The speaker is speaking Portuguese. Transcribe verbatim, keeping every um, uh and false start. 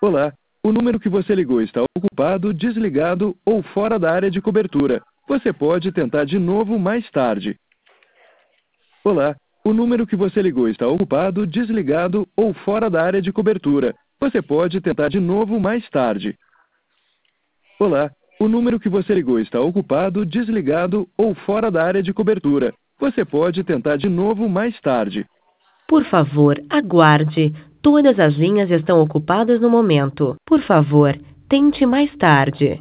Olá, o número que você ligou está ocupado, desligado ou fora da área de cobertura. Você pode tentar de novo mais tarde. Olá, o número que você ligou está ocupado, desligado ou fora da área de cobertura. Você pode tentar de novo mais tarde. Olá, o número que você ligou está ocupado, desligado ou fora da área de cobertura. Você pode tentar de novo mais tarde. Por favor, aguarde. Todas as linhas estão ocupadas no momento. Por favor, tente mais tarde.